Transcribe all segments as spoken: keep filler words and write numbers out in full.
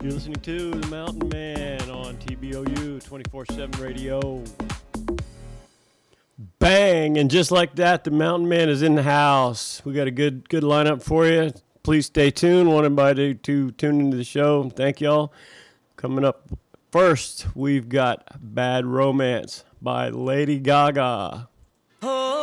You're listening to The Mountain Man on T B O U twenty-four seven radio. Bang! And just like that, The Mountain Man is in the house. We got a good good lineup for you. Please stay tuned. Want everybody to tune into the show. Thank y'all. Coming up first, we've got Bad Romance by Lady Gaga. Oh.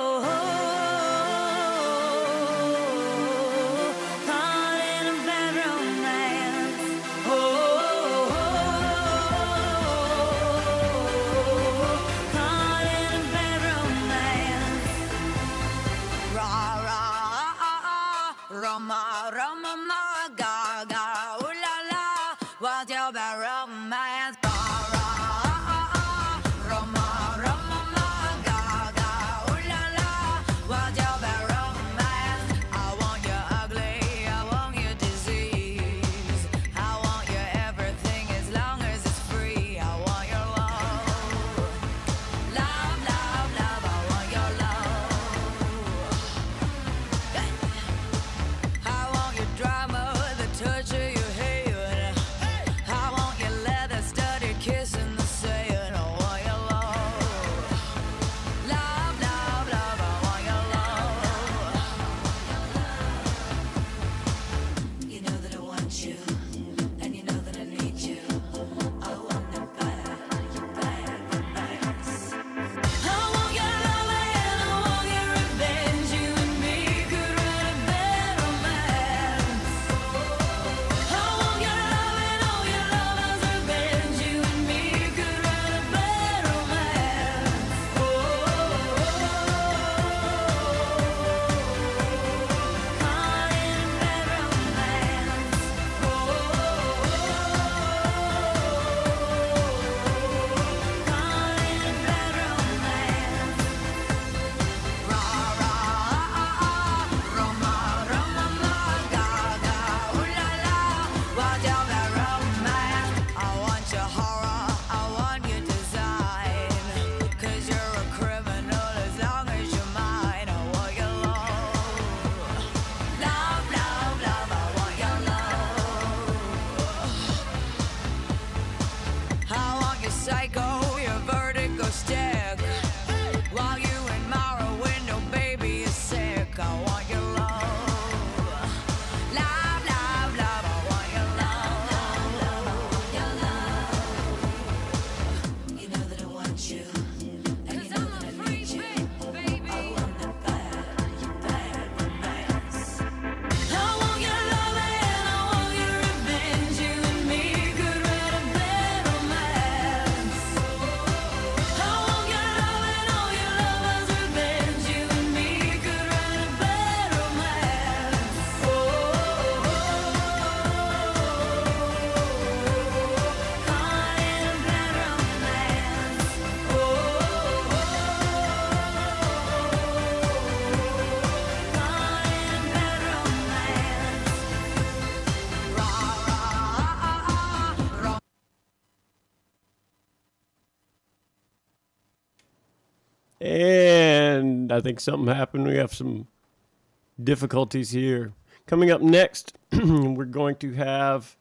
And I think something happened. We have some difficulties here. Coming up next, we're going to have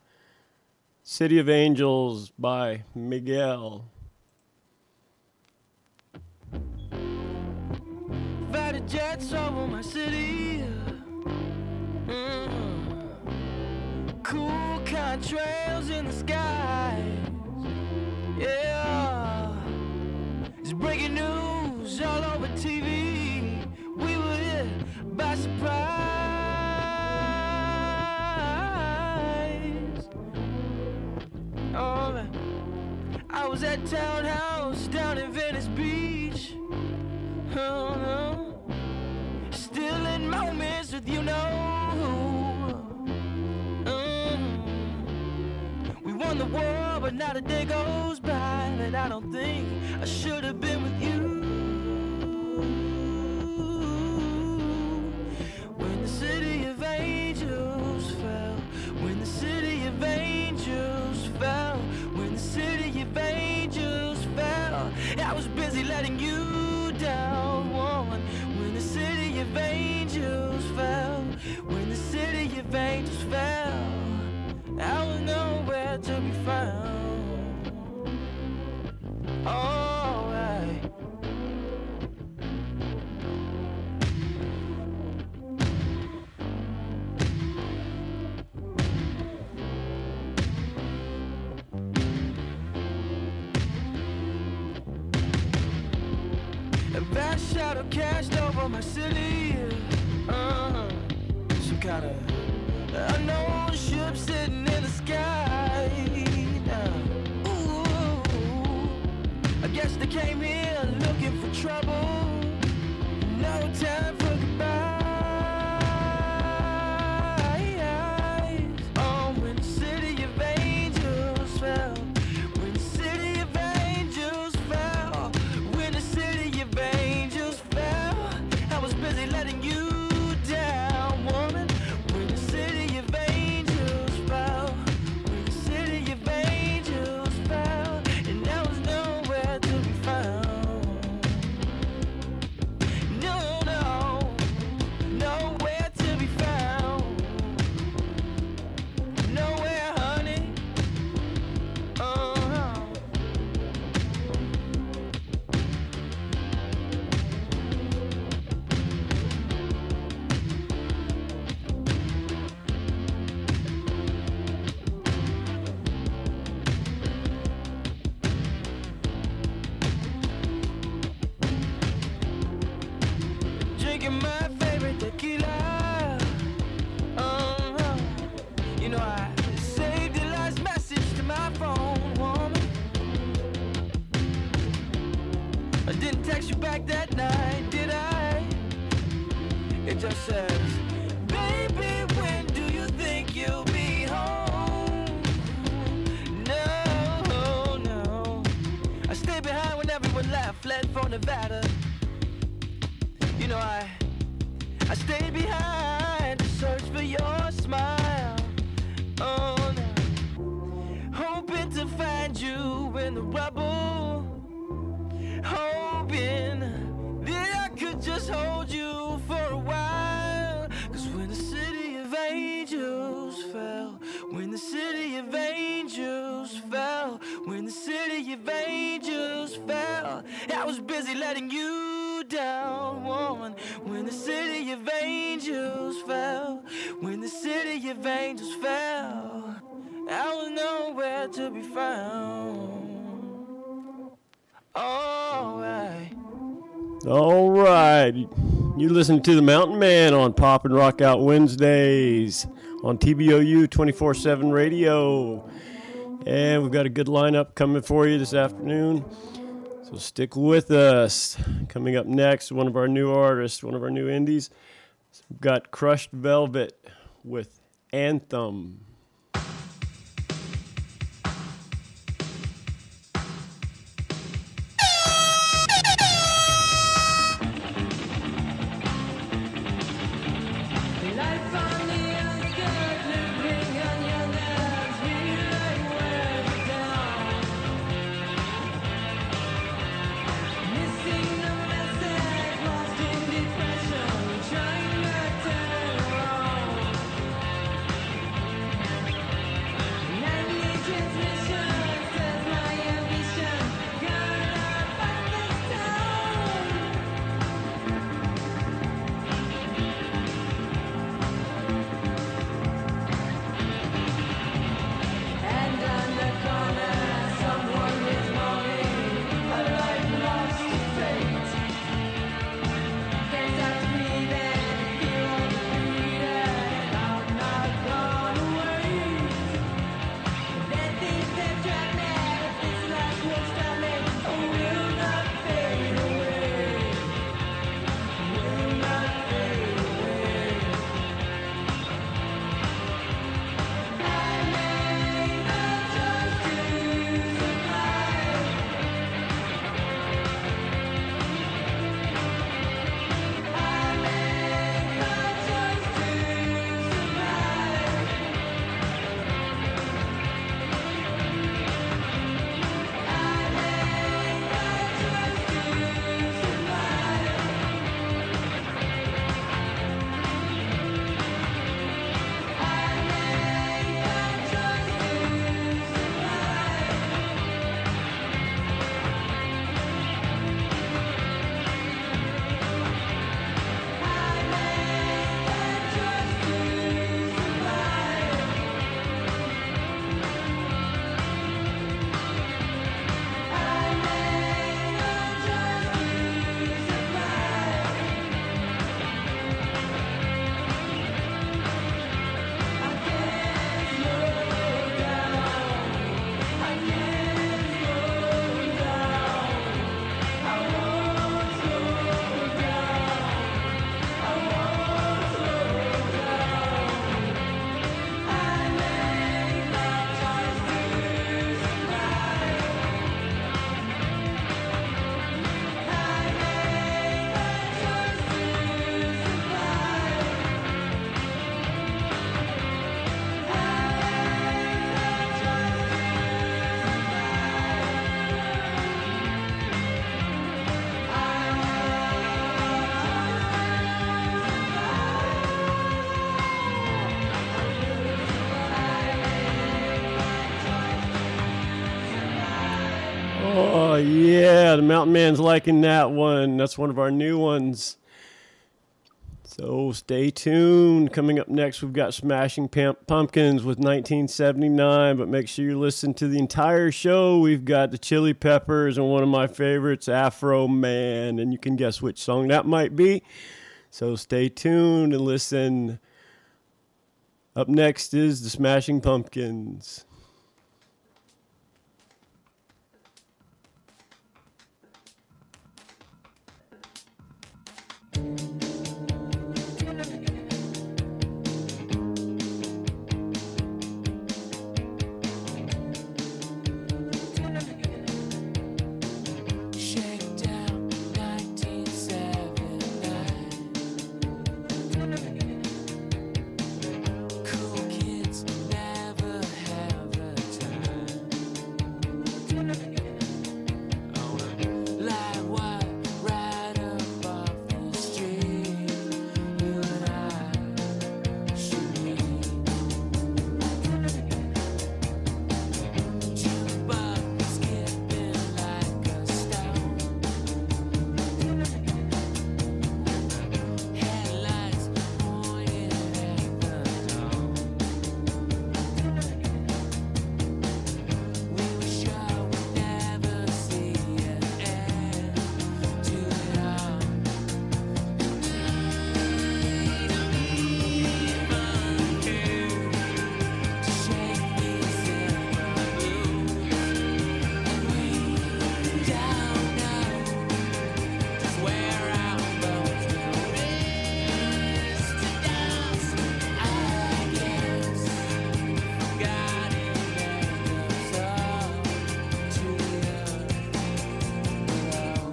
City of Angels by Miguel. Fighter jets over my city. Mm. Cool contrails in the skies. Yeah. It's breaking news all over T V. We were hit by surprise. Oh, man. I was at Townhouse down in Venice Beach. Oh, no. Still in moments with you know who. Mm. We won the war, but not a day goes by that I don't think I should have been with you. When the city of angels fell, when the city of angels fell, when the city of angels fell, I was busy letting you down, woman. When the city of angels fell, when the city of angels fell, I was nowhere. shadow cast over my city. Uh-huh. Some kind of unknown ship sitting in the sky. Now, ooh, I guess they came here looking for trouble. No time for goodbye. Oh, when the city of angels fell. When the city of angels fell. When the city of angels fell. I was busy letting you down, woman. When the city of angels fell. When the city of angels fell. And I was nowhere to be found. No, no, nowhere to be found. Nowhere, honey. Uh-huh. Drinking my favorite tequila. Uh-huh. You know I saved your last message to my phone, woman. I didn't text you back that night, did I? It just says, baby, when do you think you'll be home? No, no. I stayed behind when everyone left, fled for Nevada. You know I, I stayed behind to search for your smile. Oh no, hoping to find you in the rubble. Hoping that I could just hold you for a while. Cause when the city of angels fell, when the city of angels fell, when the city of angels fell, I was busy letting you down, woman. When the city of angels fell, when the city of angels fell, I was nowhere to be found. All right. All right. You listen to the Mountain Man on Pop and Rock Out Wednesdays on T B O U twenty-four seven Radio. And we've got a good lineup coming for you this afternoon. So stick with us. Coming up next, one of our new artists, one of our new indies. We've got Crushed Velvet with Anthem. Life on the outskirts, living on your nerves, feeling wear you down. Missing the message, lost in depression, trying to turn around. Oh, yeah, the Mountain Man's liking that one. That's one of our new ones. So stay tuned. Coming up next, we've got Smashing Pump- Pumpkins with nineteen seventy-nine, but make sure you listen to the entire show. We've got the Chili Peppers and one of my favorites, Afro Man, and you can guess which song that might be. So stay tuned and listen. Up next is the Smashing Pumpkins. Shakedown nineteen seventy-nine. Cool kids never have a time. On a live wire right up off the street, you and I should meet. Jukebox skipping like a stone. Headlights pointed at the dawn. We were sure we'd never see an end to it all. To shake these silver blues, and we don't know just where our bones will rest to dust. I guess God enables all to live alone.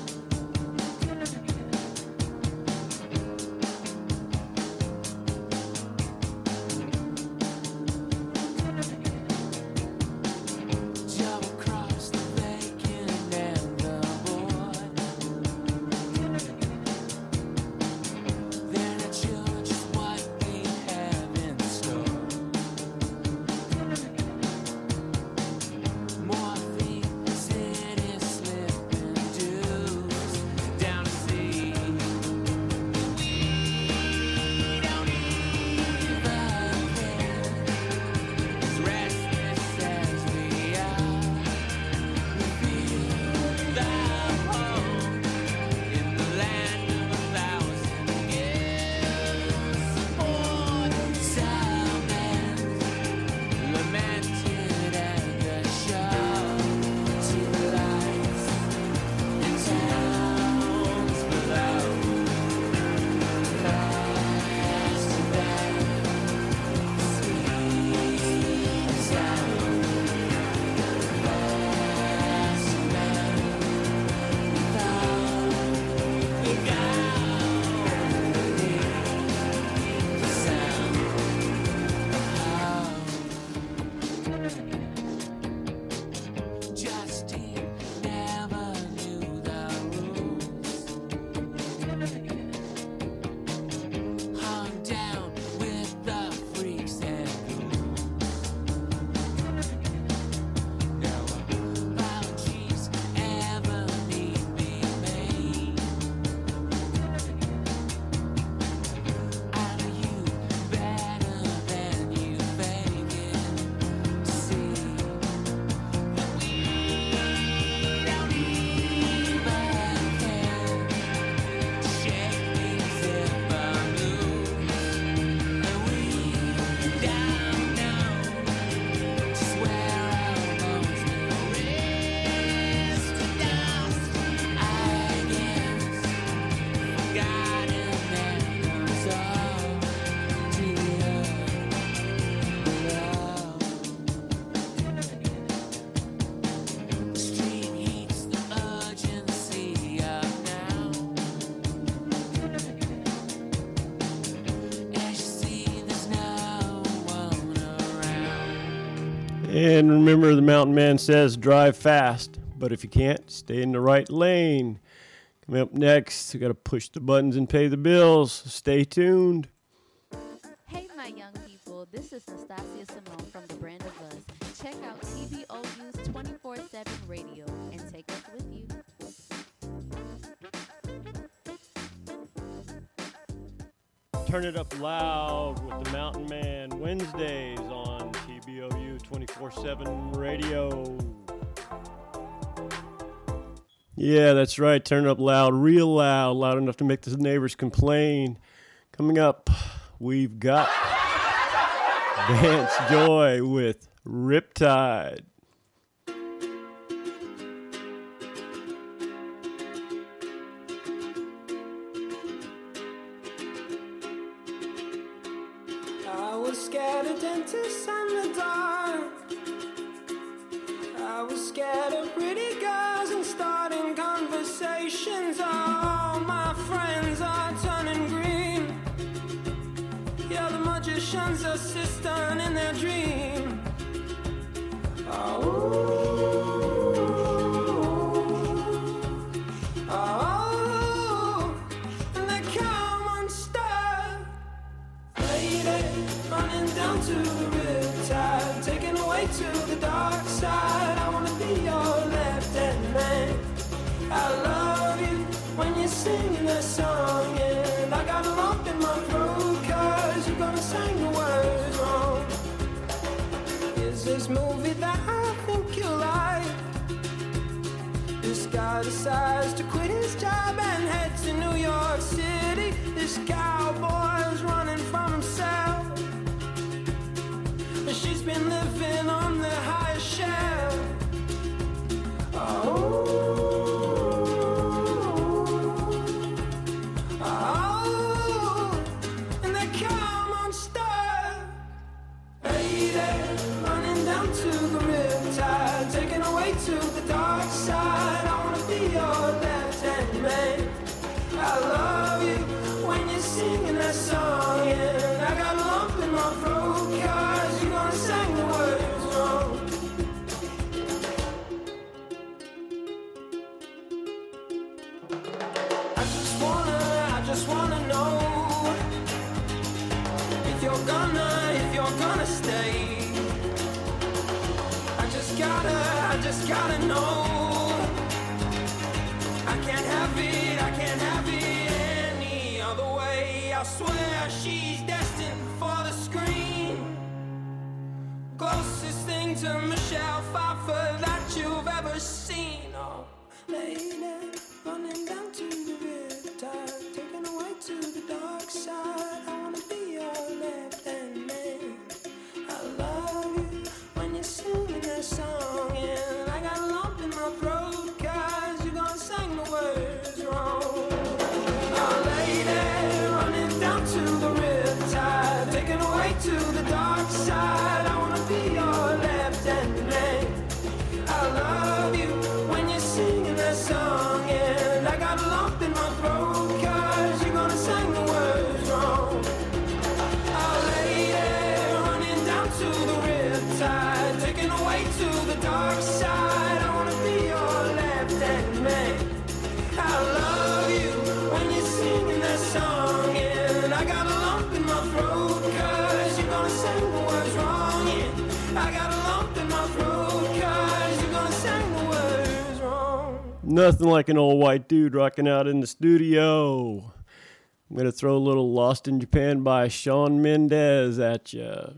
Double cross the bacon and the board. They're not sure just what we have in store. Morphine city slipping dues down to sea. We don't even care. As restless as we are, we feel the home in the land of a thousand years. Support silence, lamented at the show. To the lights and towns below. Lost in that sweet sound. Lost in that thought we got the sound of Justine never knew the rules. Hung down with the freaks and ghouls. Now apologies ever need be made. I know you better than you fake it to see that we don't even care to shake these silver blues, and we don't know just where our bones will rest to dust. I guess God enables all to live alone. Street heats the urgency of now. As you see, there's no one around. And remember, the Mountain Man says drive fast, but if you can't, stay in the right lane. Coming up next, we got to push the buttons and pay the bills. Stay tuned. Hey, my young people, this is Nastasia Simone from the Brand of Us. Check out T V O U's twenty-four seven Radio. Turn It Up Loud with the Mountain Man Wednesdays on T B O U twenty-four seven radio. Yeah, that's right. Turn it up loud, real loud, loud enough to make the neighbors complain. Coming up, we've got Vance Joy with Riptide. I was scared of dentists and the dark. I was scared of pretty girls and starting conversations. All my friends are turning green. Yeah, the magician's assistant in their dream. Oh, oh, and they come unstuck. Lady, running down to the riptide, taken away to the dark side. I wanna be your left-hand man. I love you when you're singing that song, and I got a lump in my throat 'cause you're gonna sing the words wrong. Is this movie that I think you like? This guy decides to quit his job and head to New York City. This cowboy's running from himself. She's been living on the highest shelf. Oh, oh, and they come unstuck. Lady, running down to the riptide, taken away to the dark side. I wanna be your left-hand man. I love you when you're singing that song, and I got a lump in my throat 'cause you're gonna sing the words wrong. I just wanna, I just wanna know if you're gonna, if you're gonna stay. I just gotta, I just gotta know. I can't have it, I can't have it any other way. I swear she's destined for the screen. Closest thing to Michelle Pfeiffer that you've ever seen. Oh, lady, running down to the riptide, taken away to the dark side. I wanna be your left-hand man. I love you when you're singing that song, and I got a lump in my throat 'cause you're gonna sing the words wrong. Oh, lady, running down to the riptide, taken away to the dark side. I wanna be your left-hand man. I love you when you're singing that song, and I got a lump in my throat 'cause you're gonna sing the words wrong. Oh, lady, running down to the riptide, taken away to the dark side. I wanna be your left-hand man. I love you when you're singing that song, and I got a lump in my throat 'cause you're gonna sing the words wrong. Yeah, I got a lump in my throat 'cause you're gonna sing the words wrong. Nothing like an old white dude rocking out in the studio. I'm going to throw a little Lost in Japan by Shawn Mendes at you.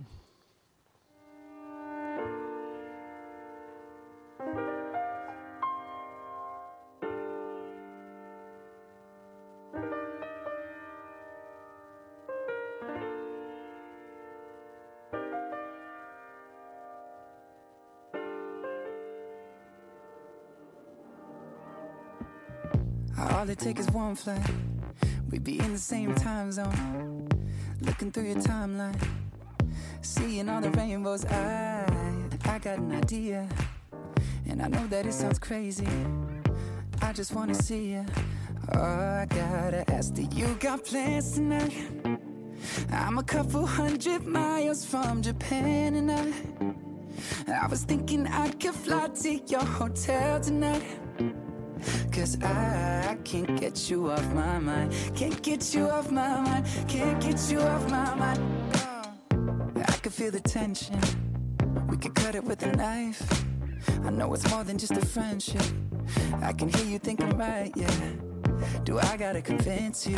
All it takes is one flight. We'd be in the same time zone. Looking through your timeline, seeing all the rainbows. I, I got an idea, and I know that it sounds crazy. I just wanna see you. Oh, I gotta ask, do you got plans tonight? I'm a couple hundred miles from Japan, and I, I was thinking I could fly to your hotel tonight. Cause I, I can't get you off my mind. Can't get you off my mind. Can't get you off my mind. I could feel the tension. We could cut it with a knife. I know it's more than just a friendship. I can hear you thinking right, yeah. Do I gotta convince you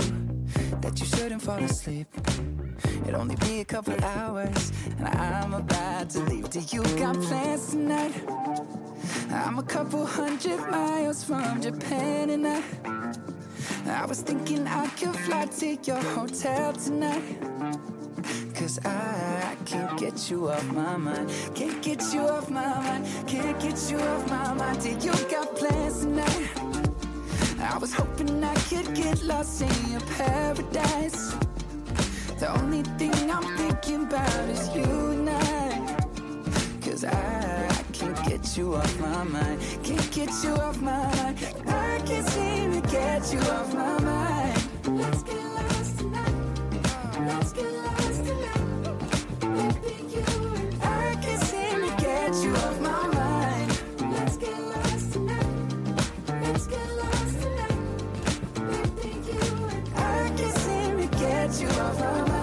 that you shouldn't fall asleep. It'll only be a couple hours, and I'm about to leave. Do you got plans tonight? I'm a couple hundred miles from Japan, and I I was thinking I could fly to your hotel tonight. Cause I, I can't get you off my mind. Can't get you off my mind. Can't get you off my mind. Do you got plans tonight? I was hoping I could get lost in your paradise. The only thing I'm thinking about is you and I. Cause I, I can't get you off my mind. Can't get you off my mind. I can't seem to get you off my mind. Let's get lost tonight. Let's get lost tonight. Baby, you and I can't seem to get you off my mind. Let's get lost tonight. Let's get lost tonight. Baby, you and I can't seem to get you off my mind.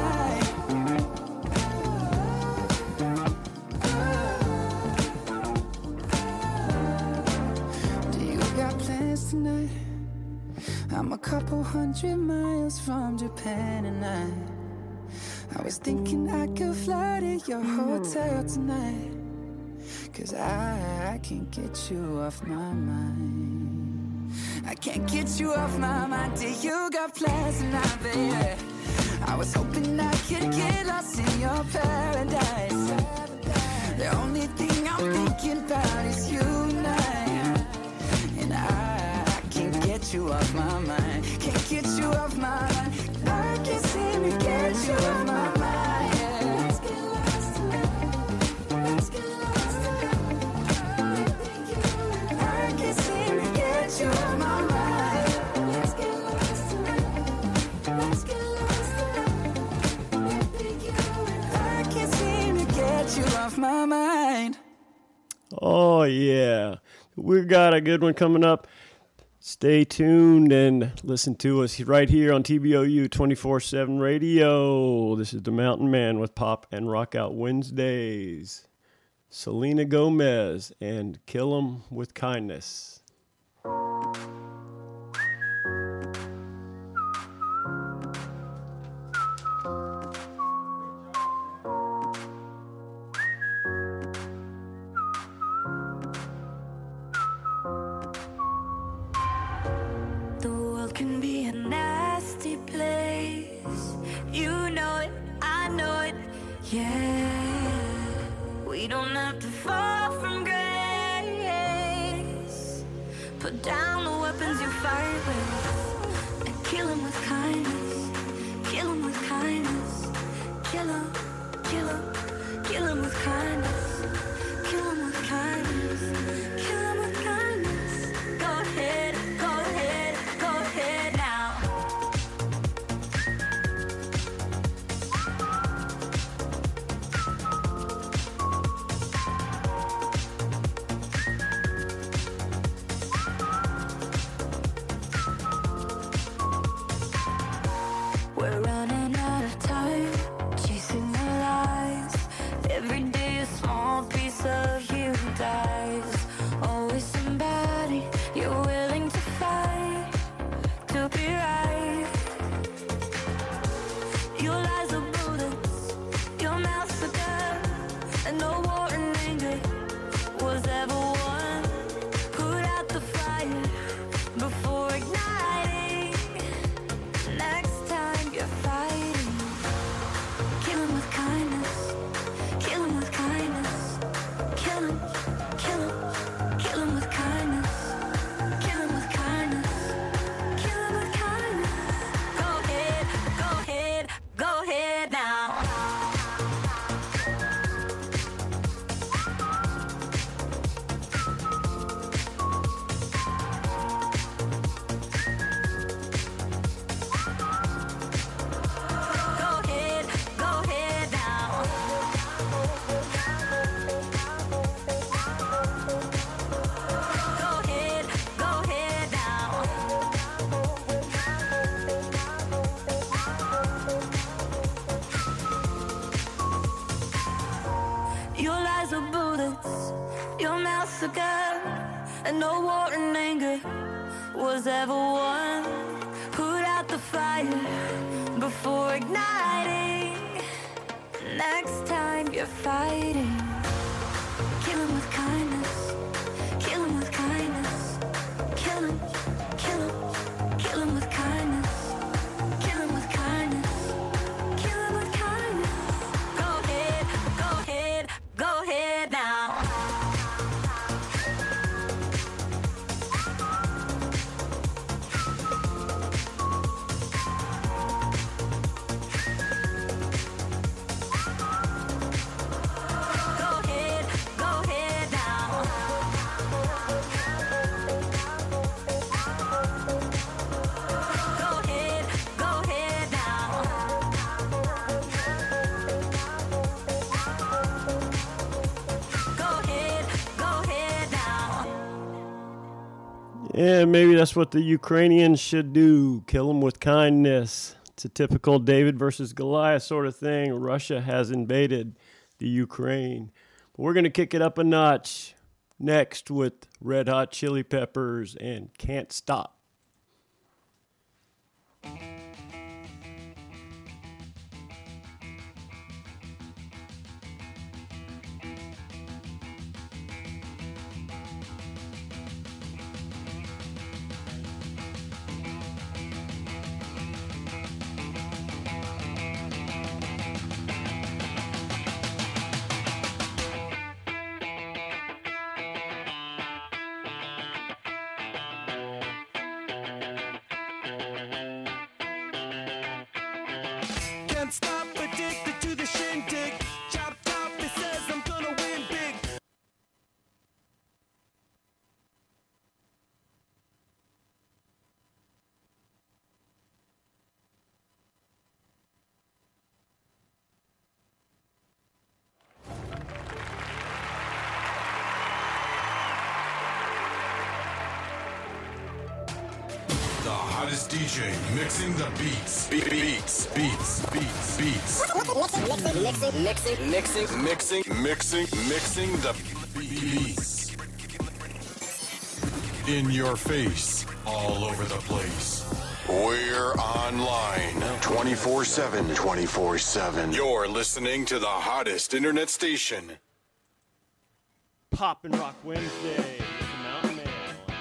Tonight, I'm a couple hundred miles from Japan, and I I was thinking I could fly to your hotel tonight. Cause I, I can't get you off my mind. I can't get you off my mind. Do you got plans tonight, baby? I was hoping I could get lost in your paradise. The only thing I'm thinking about is you and I. And I can't get you off my mind. Can't get you off my mind. I can't seem to get you off my mind. Let's get lost tonight. Let's get lost tonight. I can't seem to get you off my mind. Let's get lost tonight. Let's get lost tonight. I can't seem to get you off my mind. Oh, yeah. We've got a good one coming up. Stay tuned and listen to us right here on T B O U twenty-four seven Radio. This is the Mountain Man with Pop and Rock Out Wednesdays. Selena Gomez and Kill 'Em with Kindness. Can be a nasty place. You know it, I know it, yeah. We don't have to fall from grace. Put down the weapons you fight with and kill 'em with kindness. Kill 'em with kindness. Kill 'em, kill 'em, kill 'em with kindness. Kill 'em with kindness. Kill 'em with kindness. Go ahead, go ahead. We're running out of time, chasing the lies. Every day a small piece of you dies. Always somebody you're willing to fight to be right. Your lies are bullets, your mouth's a gun, and no war and anger was ever won. Put out the fire before igniting. Next time you're fighting, kill 'em with kindness. Kill 'em with kindness. Kill 'em, kill 'em, kill 'em with kindness. Kill 'em with kindness. Kill 'em with kindness. Go ahead, go ahead, go ahead now. Go ahead, go ahead now. Go ahead, go ahead now. Your lies are bullets, your mouth's a gun, and no war and anger was ever won. Put out the fire before igniting. Next time you're fighting, kill him with kindness. Kill him with kindness. Kill him, kill him, kill him with kindness. Kill him with kindness. Kill him with kindness. Go ahead, go ahead, go ahead now. Go ahead, go ahead now. Go ahead, go ahead now. Go ahead, go ahead now. Yeah, maybe that's what the Ukrainians should do. Kill them with kindness. It's a typical David versus Goliath sort of thing. Russia has invaded the Ukraine. But we're going to kick it up a notch next with Red Hot Chili Peppers and Can't Stop. Can't stop, addicted to the shindig. Chop top, it says I'm gonna win big. The hottest D J mixing the beats. Be- beats, beats, beats, beats. Mixing, mixing, mixing, mixing, mixing, mixing the beats. In your face, all over the place. We're online twenty-four seven, twenty-four seven. You're listening to the hottest internet station. Pop and Rock Wednesday with the Mountain Man.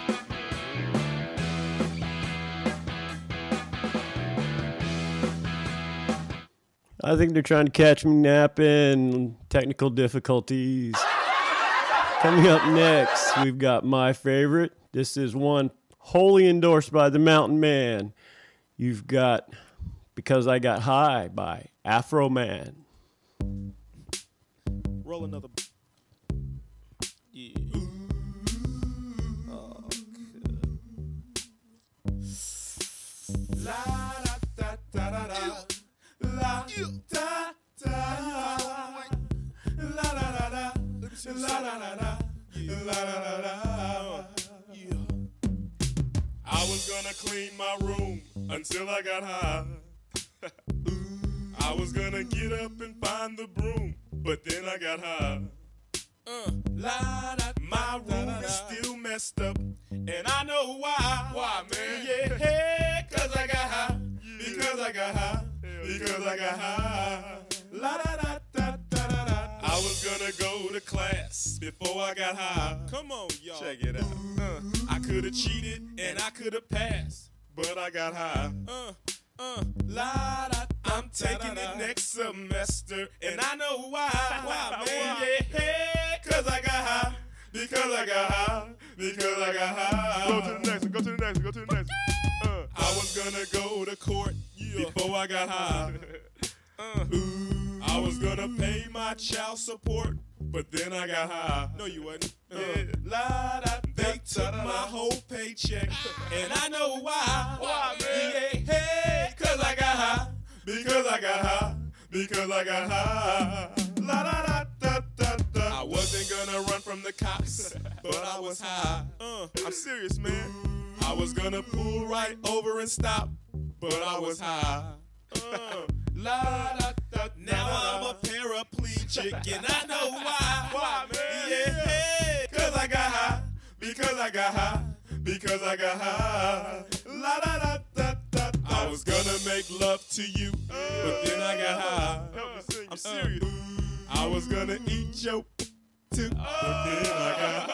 I think they're trying to catch me napping. Technical difficulties. Coming up next, we've got my favorite. This is one wholly endorsed by the Mountain Man. You've got Because I Got High by Afro Man. Roll another. Yeah. Oh, good. La da da da da da. La da da. La da da da. La da da da. La da da da. Yeah. I was gonna clean my room until I got high. I was gonna get up and find the broom, but then I got high. Uh, la, da, my room da, da, da. Is still messed up, and I know why. Why, man? Yeah, hey, cause I got high. Yeah. Because I got high. Hell because yeah. I got high. La da da da da da da. I was gonna go to class before I got high. Come on, y'all. Check it out. Uh, I could have cheated and I could have passed, but I got high. Uh, uh, la da. I'm taking it next semester, and I know why. Why, man? Yeah, hey, cause I got high. Because I got high. Because I got high. Go to the next one. Go to the next one. Go to the next one. Uh, I was gonna go to court yeah. before I got high. Uh, I was gonna pay my child support, but then I got high. No, you wasn't. Uh, yeah. La, da, they took my whole paycheck, and I know why. Why, man? Yeah, hey, cause I got high. Because I got high, because I got high. La da da da da da. I wasn't gonna run from the cops, but I was high. Uh, I'm serious, man. I was gonna pull right over and stop, but I was high. Uh, la da da. Now I'm a paraplegic, and I know why. Why, man? Yeah, hey, cause I got high, because I got high, because I got high. La da da da da. I was gonna make love to you, but then I got high. I'm serious. I was gonna eat your too, but then I got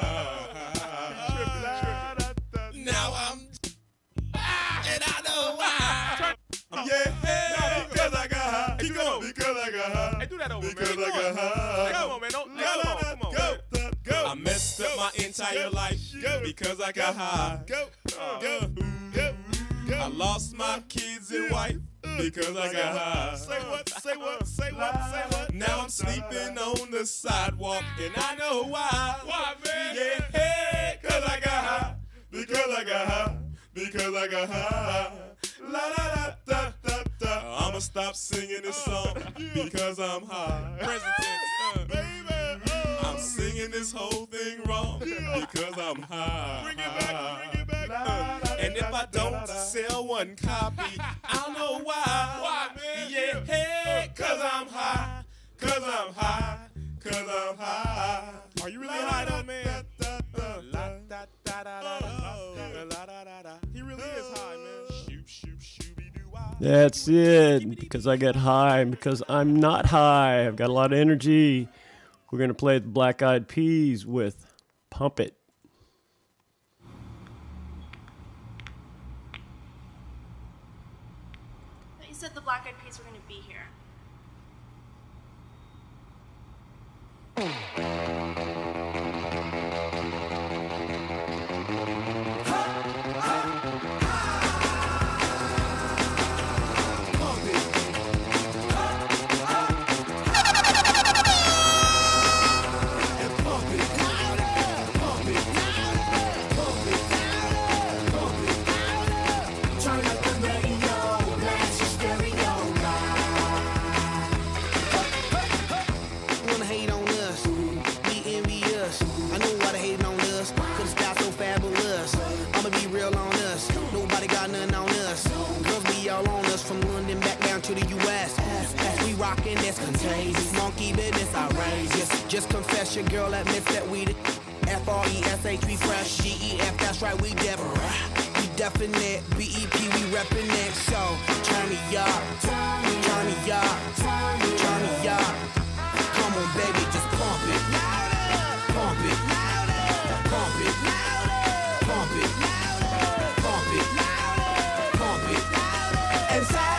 high. Now I'm and I know why. Yeah, because I got high. Keep going. Because I got high. Hey, do that over, because man. I got high. Come on, man. Don't, no, come on, come on. Go, go. I messed up my entire life because I got high. Go, go, go. I lost my kids and wife because I got high. Say what, say what, say what, say what. Now I'm sleeping on the sidewalk and I know why. Why, man? Yeah, hey, cause I got high. Because I got high. Because I got high. La la la da da da. I'ma stop singing this song because I'm high. Present tense, uh, baby. Oh. I'm singing this whole thing wrong because I'm high. Bring it back, bring it back. Uh, and if I don't sell one copy, I don't know why. Why, man? Yeah, hey, cause I'm high. Cause I'm high. Cause I'm high. Are you really high though, man? He really is high, man. Shoot, shoot, shooby doo wah. That's it. Because I get high. Because I'm not high. I've got a lot of energy. We're going to play the Black Eyed Peas with Pump It. You said the Black Eyed Peas were going to be here. To the U S As we rockin', that's contagious. Monkey business outrageous. Just confess your girl admits that we the F R E S H, we fresh. G E F, that's right, we Deborah. We definite. B E P, we reppin' it. So, turn me up, turn me up, turn me up. Come on, baby, just pump it. Pump it. Pump it. Pump it. Pump it. Pump it. And say,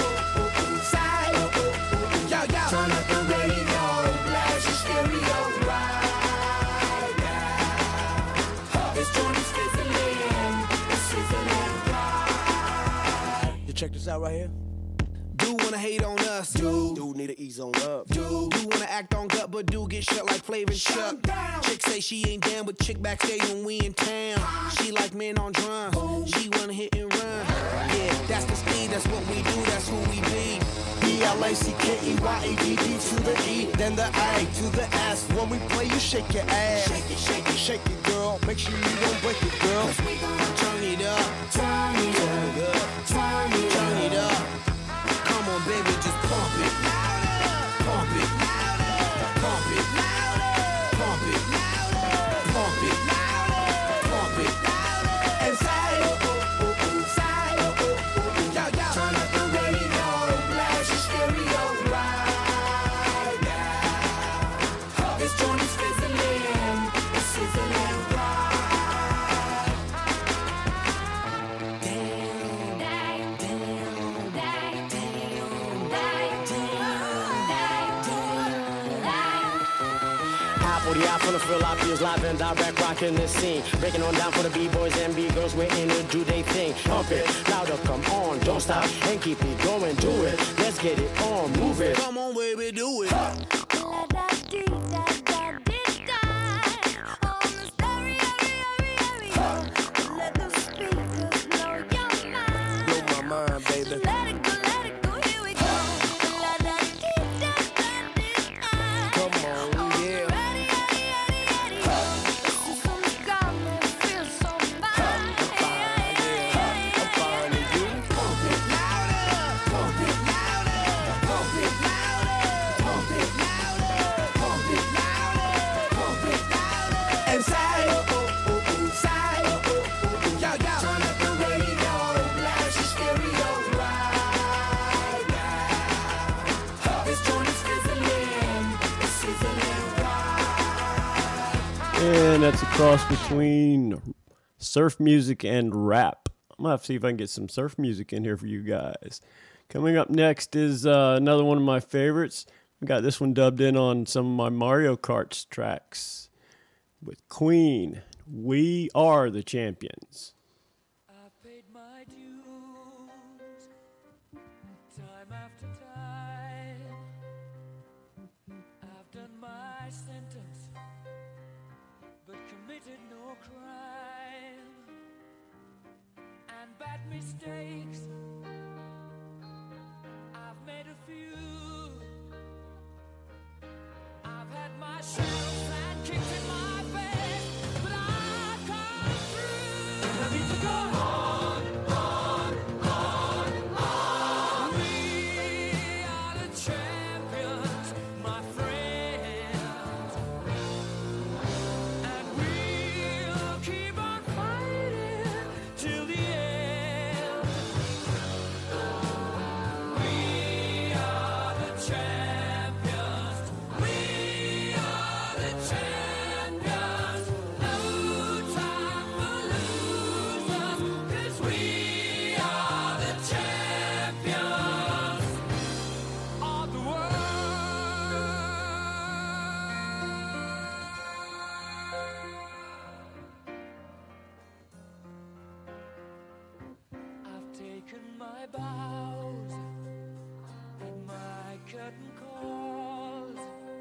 turn up the radio, blast your stereo right now. This joint is fizzling, it's sizzling right. You check this out right here. Do wanna hate on us, do. Do need to ease on up, do. Do wanna act on gut, but do get shut like Flavor and Chuck. Chick say she ain't down, but chick backstage when we in town. She like men on drums, she wanna hit and run. Yeah, that's the speed, that's what we do, that's who we be. B L A C K E Y A D D to the E, then the A to the S. When we play, you shake your ass. Shake it, shake it, shake it, girl. Make sure you don't break it, girl. Cause we gon' turn it up, turn it up, turn it up, turn it up. Come on, baby, just pump it, pump it, pump it, pump it, pump it, pump it, and say, say, yo, yo. Turn up the radio, blast your stereo right now. This joint is fizzling, it's sizzling right. Damn, damn, damn, damn, damn, damn, damn. High for the eye, full of feel, I feels live and direct, rocking the scene. Breaking on down for the B-boys and B-girls, we're in to do they thing. Pump it, louder, come on, don't stop, and keep it going, do it. Let's get it on, move it. Come on, baby, do it. Blow my mind, baby. Come on, yeah. And that's a cross between surf music and rap. I'm going to have to see if I can get some surf music in here for you guys. Coming up next is uh, another one of my favorites. I got this one dubbed in on some of my Mario Kart tracks with Queen. We Are the Champions. I paid my dues time after time. I've done my sentence, but committed no crime. And bad mistakes, I've made a few. I've had my shadows and kicked in my face, but I've come through. And I need to go on, on, on, on. We are the champions, my friends, and we'll keep on fighting till the end. We are the champions. We are the champions. No time for losers, 'cause we are the champions of the world. I've taken my bows and my curtain calls.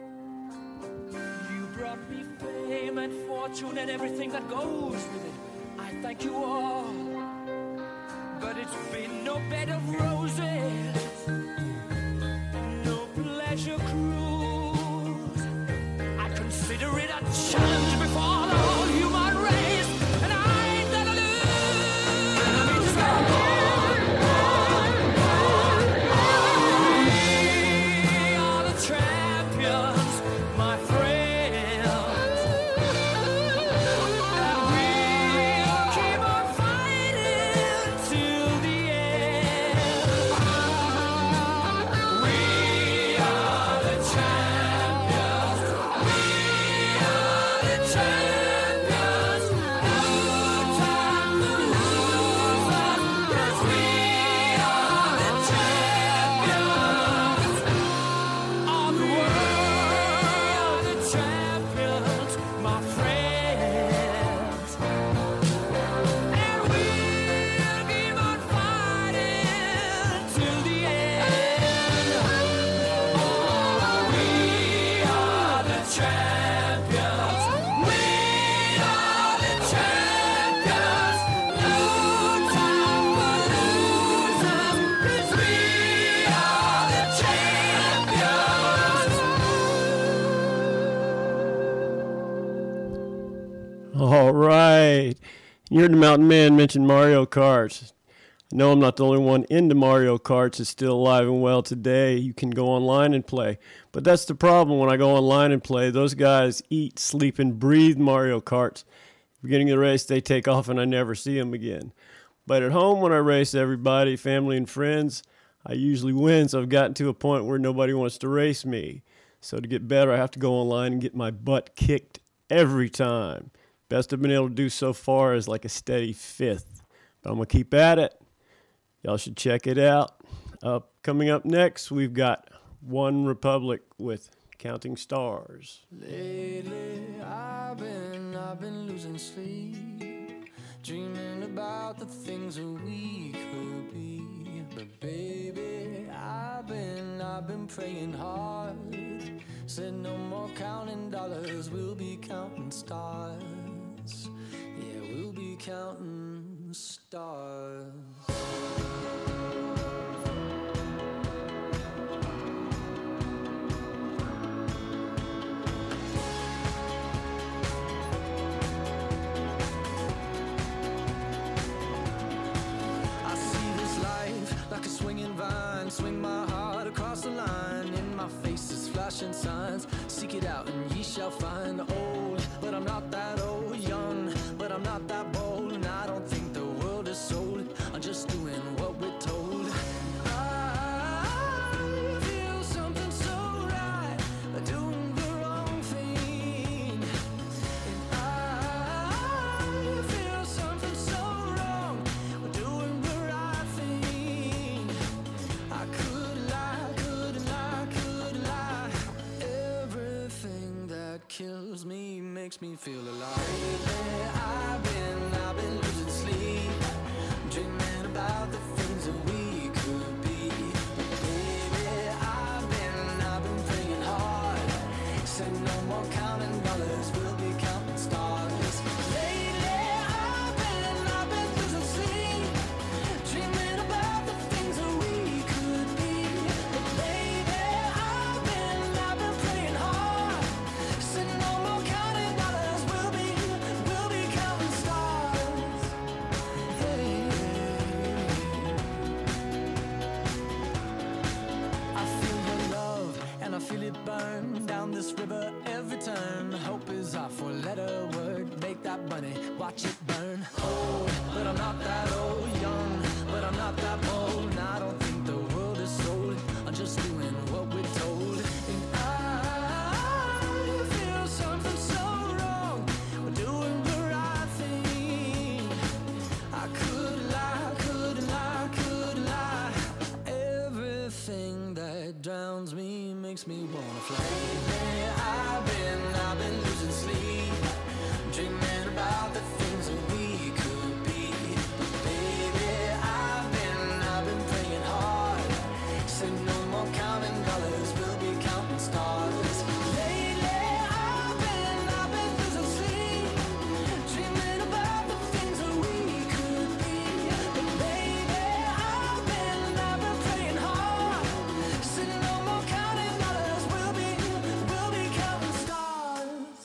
You brought me fame and fortune and everything that goes with it. I thank you all, but it's been no bed of roses, no pleasure cruise. I consider it a challenge before the whole human race, and I ain't gonna lose. And I mean to go on, on, on, on. We are the champions, my friends, and we'll keep on fighting till the end. We are the champions. We are the champions. No time for losers, 'cause we are the champions of the world. The champions, my friends, and we'll keep on fighting till the end. Oh, we are the champions. We are the champions. No time for losers, 'cause we are the champions. All right. You heard the Mountain Man mention Mario Kart. I know I'm not the only one into Mario Karts that's still alive and well today. You can go online and play. But that's the problem when I go online and play. Those guys eat, sleep, and breathe Mario Karts. Beginning of the race, they take off and I never see them again. But at home, when I race everybody, family and friends, I usually win. So I've gotten to a point where nobody wants to race me. So to get better, I have to go online and get my butt kicked every time. Best I've been able to do so far is like a steady fifth. But I'm going to keep at it. Y'all should check it out. Uh, coming up next, we've got One Republic with Counting Stars. Lately, I've been, I've been losing sleep, dreaming about the things that we could be. But baby, I've been, I've been praying hard. Said no more counting dollars, we'll be counting stars. Yeah, we'll be counting stars. I see this life like a swinging vine, swing my heart across the line. In my face is flashing signs, seek it out and ye shall find. Old, but I'm not that old. Young, but I'm not that bold. And I don't think the world is sold. I'm just doing what we're told. I feel something so right, doing the wrong thing. And makes me feel alive. Lately, I've been, I've been losing sleep, dreaming about the things that we could be. Baby, I've been, I've been praying hard. Said no more counting dollars, we'll be counting stars. Lately, I've been, I've been losing sleep, dreaming about the things that we could be. But baby, I've been, I've been praying hard. Said no more counting dollars, we'll be, we'll be counting stars. Hey. I feel your love and I feel it burn down this river every turn. Hope is our four-letter word. Make that money, watch it burn. Old, but I'm not that old. Young, but I'm not that bold. And I don't think the world is sold. I'm just doing what we're told. And I feel something so wrong. We're doing the right thing. I could lie, could lie, could lie. Everything that drowns me makes me wanna fly. Lately, I've been, I've been losing sleep, dreaming about the things that we could be. Baby, I've been, I've been praying hard. Said no more counting dollars, we'll be counting stars. Lately, I've been, I've been losing sleep, dreaming about the things that we could be. But baby, I've been, I've been praying hard. Said no more counting dollars, we'll be, we'll be counting stars.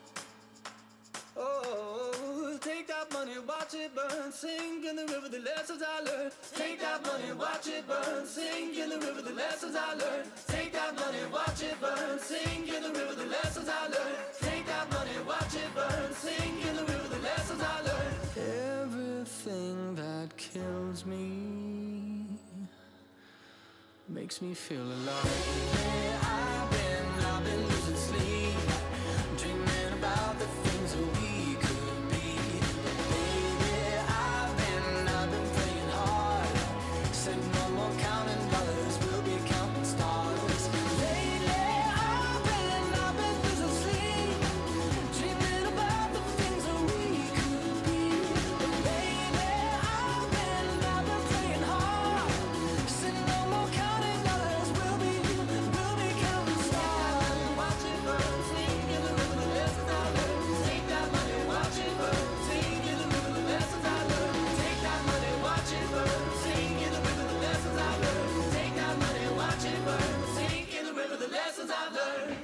Oh, take that money, watch it burn, sink in the river, the lessons I learned. Take that money, watch it burn, sink in the river, the lessons I learned. Take that money, watch it burn, sink in the river, the lessons I learned. Take that money, watch it burn, sink in the river, the lessons I learned. Everything that kills me makes me feel alive. Lately, I've been, I've been losing sleep, dreaming about the things that we could be. Baby, I've been, I've been praying hard. Said no more counting dollars, we'll be counting stars. Lately, I've been, I've been losing sleep, dreaming about the things that we could be. But baby, I've been, I've been praying hard. Said no more counting dollars, we'll be, we'll be counting stars. Watch it burn, sink in the river, the lessons I learned. Take that money, watch it burn, sink in the river, the lessons I learned. Take that money, watch it burn, sink in the river, the lessons I learned. Take that money, watch it burn, sink in the river, the lessons I've learned.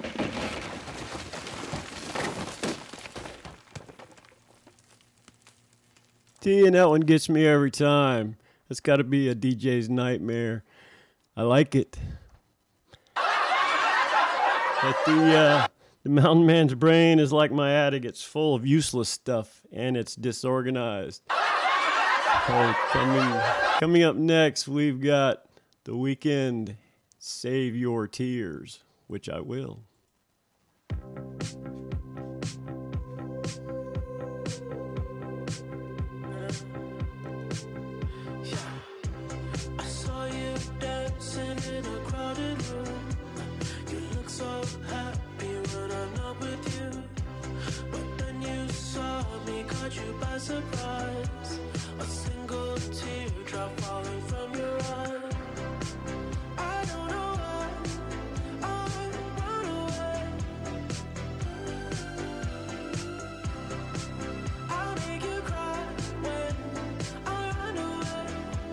T, and that one gets me every time. That's got to be a D J's nightmare. I like it. But the uh, the mountain man's brain is like my attic. It's full of useless stuff and it's disorganized. So coming coming up next, we've got The Weeknd, Save Your Tears, which I will. I saw you dancing in a crowded room. You look so happy when I'm not with you. But then you saw me, caught you by surprise. A single teardrop falling from your eye. I don't know why I run away. I'll make you cry when I run away.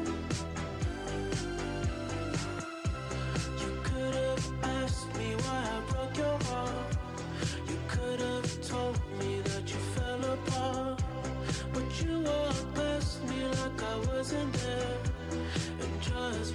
You could have asked me why I broke your heart. You could have told me that you fell apart. But you walked past me like I wasn't there, and just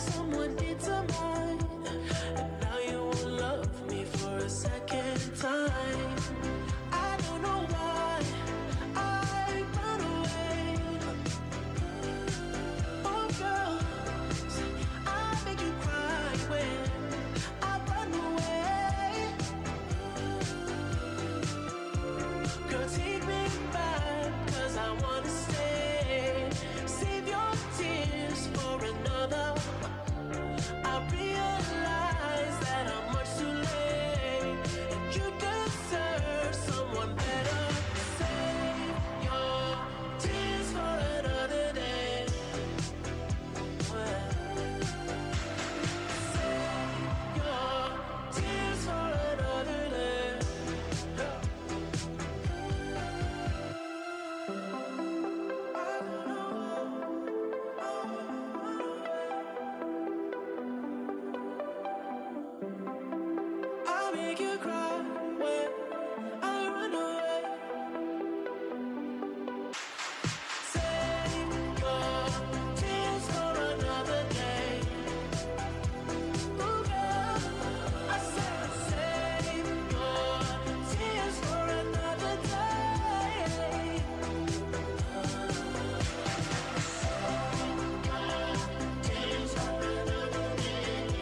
someone into mine, and now you won't love me for a second time. I don't know why I run away. Oh girl, I make you cry when I run away. Girl, take me back, 'cause I wanna stay. Save your tears for another. I realize that I'm much too late, and you deserve someone better. Save your tears for another day. Well, save your tears for another day. I'll make you cry when I run away. Save your tears for another day. Ooh, girl, I said save your tears for another day. Tears for another day.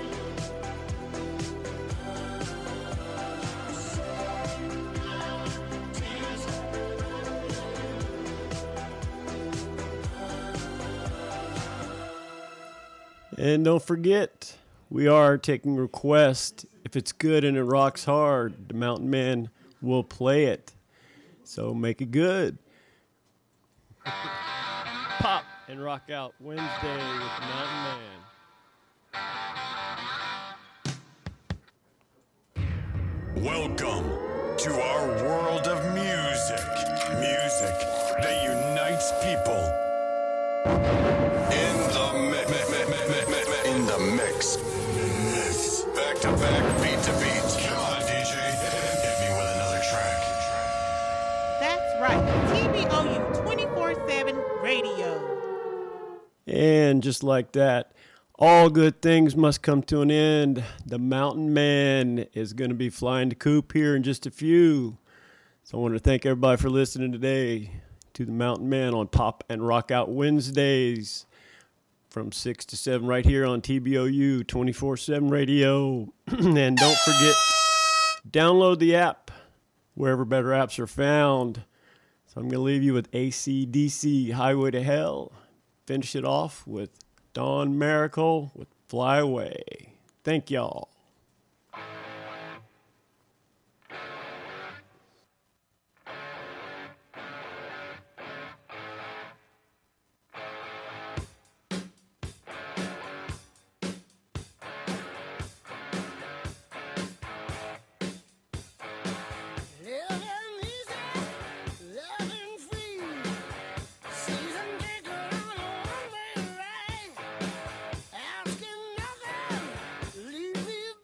And don't forget, we are taking requests. If it's good and it rocks hard, the Mountain Man will play it. So make it good. Pop and rock out Wednesday with the Mountain Man. Welcome to our world of music. Music that unites people. In the mix. In the mix. Back to back, beat to beat. Come on, D J. Hit me with another track. That's right. T B O U twenty-four seven Radio. And just like that, all good things must come to an end. The Mountain Man is going to be flying to Coop here in just a few. So I want to thank everybody for listening today to the Mountain Man on Pop and Rock Out Wednesdays from six to seven right here on T B O U twenty-four seven Radio. And don't forget, download the app wherever better apps are found. So I'm going to leave you with A C D C, Highway to Hell. Finish it off with Dawn Miracle with Fly Away. Thank y'all. Living easy, loving free, season ticket on a one-way ride, asking nothing, leave me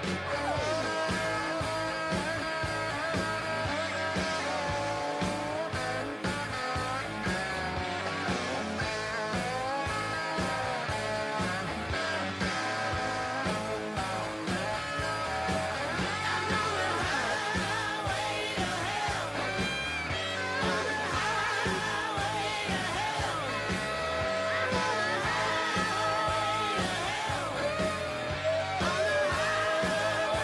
On the highway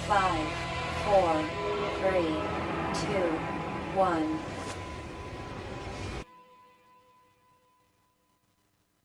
Five, four, three, two, one.